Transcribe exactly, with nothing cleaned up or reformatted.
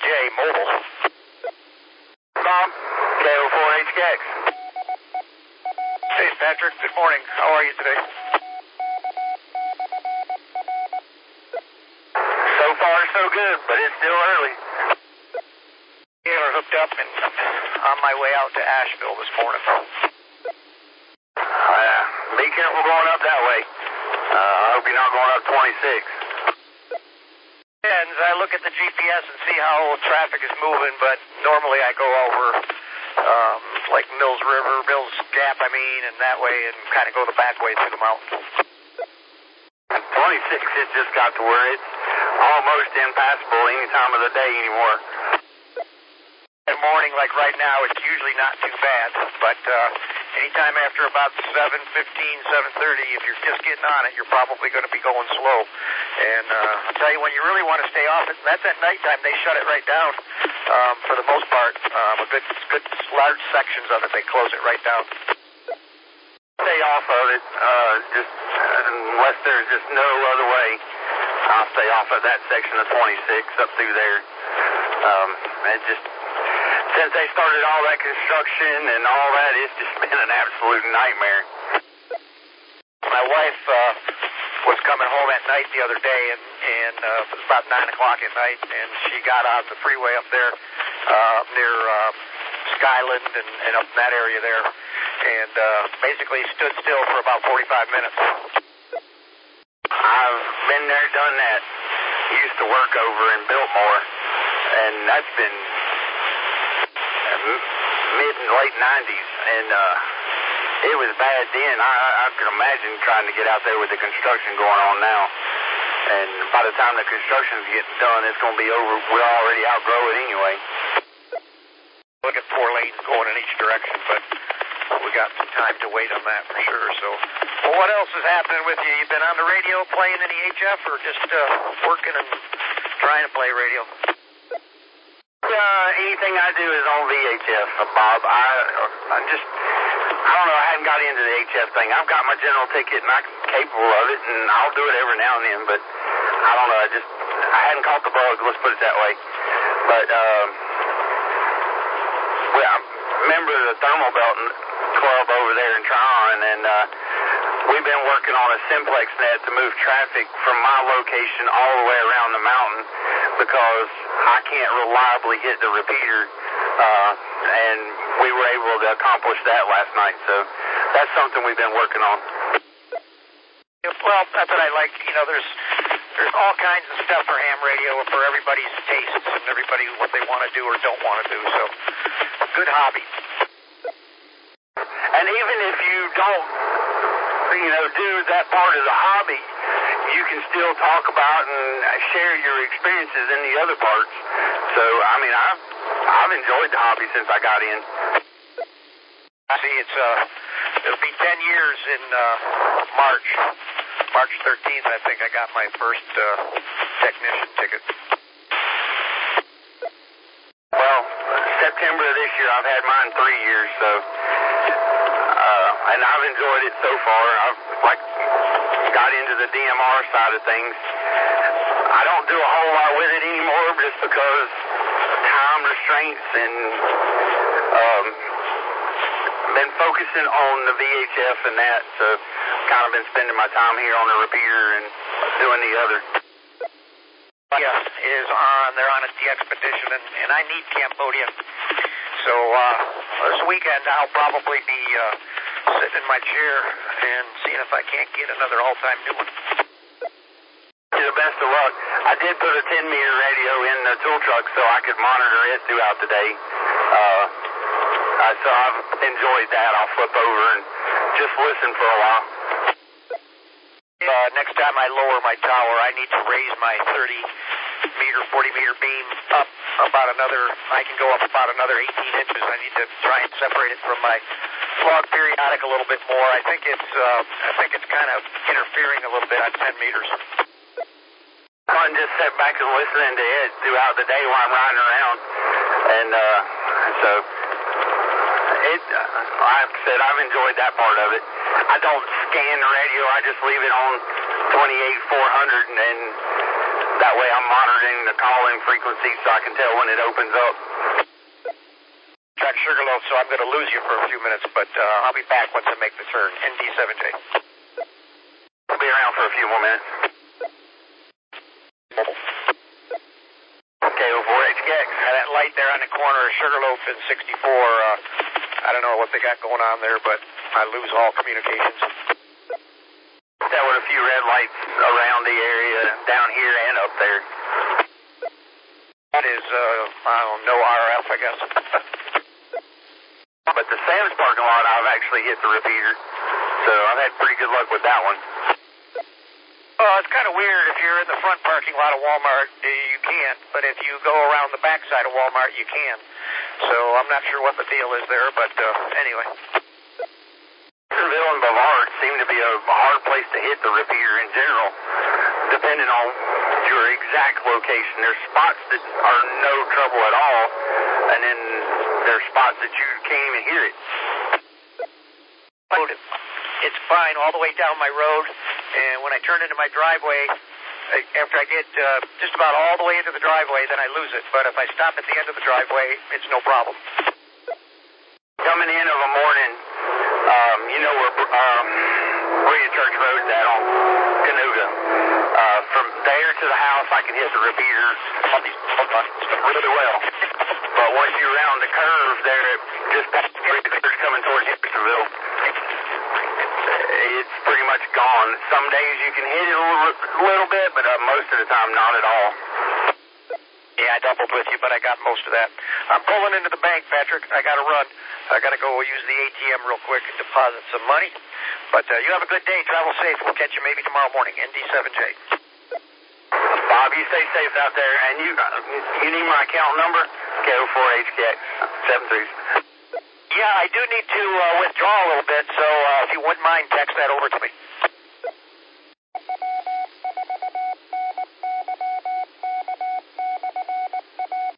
J, Mobile. Bob, K O four H K X. Hey, Patrick. Good morning. How are you today? So far, so good, but it's still early. Yeah, we're hooked up and on my way out to Asheville this morning. Uh, be careful going up that way. Uh, I hope you're not going up twenty-six. Yeah, and I look at the G P S and see how traffic is moving, but normally I go over um, like Mills River, Mills Gap, I mean, and that way, and kind of go the back way through the mountains. twenty-six, it just got to where it's almost impassable any time of the day anymore. In the morning, like right now, it's usually not too bad, but uh, anytime after about seven fifteen, seven thirty, if you're just getting on it, you're probably going to be going slow. And uh, I'll tell you, when you really want to stay off it, that's at nighttime, they shut it right down um, for the most part. Um, a good, good large sections of it, they close it right down. Stay off of it, uh, just unless there's just no other way. I'll stay off of that section of twenty-six up through there. Um, it just, since they started all that construction and all that, it's just been an absolute nightmare. My wife uh, was coming home at night the other day, and, and uh, it was about nine o'clock at night, and she got on the freeway up there uh, near uh, Skyland and, and up in that area there, and uh, basically stood still for about forty-five minutes. I've been there, done that. Used to work over in Biltmore, and that's been mid and late nineties, and uh, it was bad then. I, I can imagine trying to get out there with the construction going on now. And by the time the construction's getting done, it's going to be over. We'll already outgrow it anyway. Look at four lanes going in each direction, but we got some time to wait on that for sure. So, well, what else is happening with you? You been on the radio playing any H F, or just uh, working and trying to play radio? Uh, anything I do is on V H F, Bob. I, I just, I don't know, I haven't got into the H F thing. I've got my general ticket and I'm capable of it, and I'll do it every now and then, but I don't know, I just, I hadn't caught the bug, let's put it that way. But, um, well, I'm a member of the Thermal Belt Club over there in Tryon, and, uh, we've been working on a simplex net to move traffic from my location all the way around the mountain because I can't reliably hit the repeater, uh, and we were able to accomplish that last night. So that's something we've been working on. Well, that's what I like. You know, there's there's all kinds of stuff for ham radio for everybody's tastes and everybody what they want to do or don't want to do. So, good hobby. And even if you don't, you know, do that part of the hobby, you can still talk about and share your experiences in the other parts. So, I mean, I've, I've enjoyed the hobby since I got in. I see it's, uh, it'll be ten years in, uh, March. March thirteenth, I think I got my first, uh, technician ticket. Well, September of this year, I've had mine three years, so, uh, and I've enjoyed it so far. I've, like, got into the D M R side of things. I don't do a whole lot with it anymore just because of time restraints and um, been focusing on the V H F and that, so kind of been spending my time here on the repeater and doing the other. Yes, is on, they're on at the expedition, and, and I need Cambodia. So uh, this weekend I'll probably be uh, sitting in my chair and seeing if I can't get another all-time new one. To the best of luck. I did put a ten meter radio in the tool truck so I could monitor it throughout the day. Uh, uh, so I've enjoyed that. I'll flip over and just listen for a while. Uh, next time I lower my tower, I need to raise my thirty meter, forty meter beam up about another, I can go up about another eighteen inches. I need to try and separate it from my log periodic a little bit more. I think it's, uh, I think it's kind of interfering a little bit on ten meters. Fun just sit back and listening to it throughout the day while I'm riding around. And, uh, so, it, uh, like I said, I've enjoyed that part of it. I don't scan the radio, I just leave it on twenty-eight four hundred and, and That way I'm monitoring the calling frequency so I can tell when it opens up. Track Sugarloaf, so I'm going to lose you for a few minutes, but uh, I'll be back once I make the turn. N D seven J. I'll be around for a few more minutes. K O four H K X. Uh, that light there on the corner of Sugarloaf and sixty-four, uh, I don't know what they got going on there, but I lose all communications. There were a few red lights around the area, down here and up there. That is, uh, I don't know, R F, I guess. But the Sam's parking lot, I've actually hit the repeater, so I've had pretty good luck with that one. Oh, it's kind of weird. If you're in the front parking lot of Walmart, you can't, but if you go around the back side of Walmart, you can. So I'm not sure what the deal is there, but uh, anyway. Centerville and Bavard seem to be a hard place to hit the repeater in general, depending on your exact location. There's spots that are no trouble at all, and then there's spots that you can't even hear it. It's fine all the way down my road, and when I turn into my driveway, after I get uh, just about all the way into the driveway, then I lose it. But if I stop at the end of the driveway, it's no problem. Coming in of a morning, um, you know where um, Brea Church Road's at on Canuga. Uh, from there to the house, I can hit the repeater really well. But once you round the curve there, just past Brea Church coming towards Hendersonville, it's pretty much gone. Some days you can hit it a little, little bit, but uh, most of the time not at all. Yeah, I doubled with you, but I got most of that. I'm pulling into the bank, Patrick. I got to run. I got to go use the A T M real quick and deposit some money. But uh, you have a good day. Travel safe. We'll catch you maybe tomorrow morning. N D seven J. Bob, you stay safe out there. And you uh, you need my account number? K O four H K X seven three. Yeah, I do need to uh, withdraw a little bit, so uh, if you wouldn't mind, text that over to me.